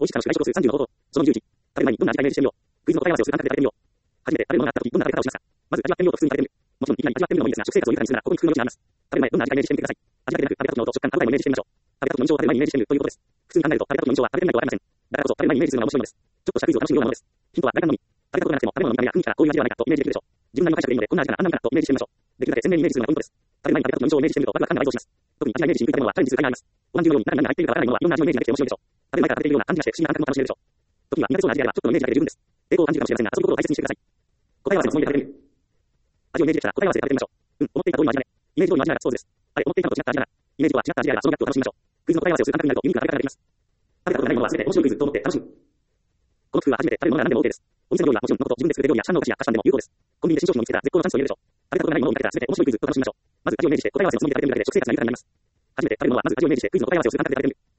美味しさの主外食数30の方法。その11。食べる前にどんな味かイメージしてみよう。クイズの答え合わせをする簡単でやってみよう。初めて食べるものがあった時どんな食べ方をしますか。まず味わってみようと普通に食べてみる。もちろんいきなり味わってみるのもいいですが、食生活を豊かにするならここに工夫の余地があります。食べる前どんな味かイメージしてみてください。味だけでなく食べた時の音、食感、歯応えもイメージしてみましょう。食べた時の印象を食べる前にイメージしてみるということです。普通に考えると食べた時の印象は食べてみないとわかりません。だからこそ食べる前にイメージするのが面白いのです。ちょっとしたクイズを楽しむようなものです。ヒントは外観のみ。食べたことがなくても食べ物の見た目や雰囲気からこういう味ではないかとイメージできるでしょう。自分なりの解釈でいいのでこんな味かなあんな味かなとイメージしてみましょう。できるだけ鮮明にイメージするのがポイントです。食べる前に食べた時の印象をイメージしてみるとワクワク感が倍増します。特に味がイメージしにくい食べ物はチャレンジする価値があります。お椀中のように中に何が入っているかわからないものはいろんな味のイメージができて面白いでしょう。食べる前から食べているような感じがして不思議な感覚も楽しめるでしょう。時には苦手そうな味であればちょっとのイメージだけで十分です。抵抗を感じるかもしれませんが遊び心を大切にしてください。答え合わせのつもりで食べてみる。味をイメージできたら答え合わせで食べてみましょう。思っていた通りの味だね。イメージ通りの味ならそうです。あれ、思っていたのと違った味だな。イメージとは違った味であればそのギャップを楽しみましょう。クイズの答え合わせをする簡単になるとユニークな食べ方ができます。食べたことがないものは全て面白いクイズと思って楽しむ。この工夫は初めて食べるものなら何でも OK です。お店の料理はもちろんのこと自分で作る料理や市販のお菓子や菓子パンでも有効です。コンビニで新商品を見つけたら絶好のチャンスを入れるでしょう。食べたことがないものを見かけたら全て面白いクイズと楽しみましょう。まず味をイメージして答え合わせのつもりで食べてみるだけで食生活が豊かになります。初めて食べるものはまず味をイメージしてクイズの答え合わせをする簡単で食べてみる。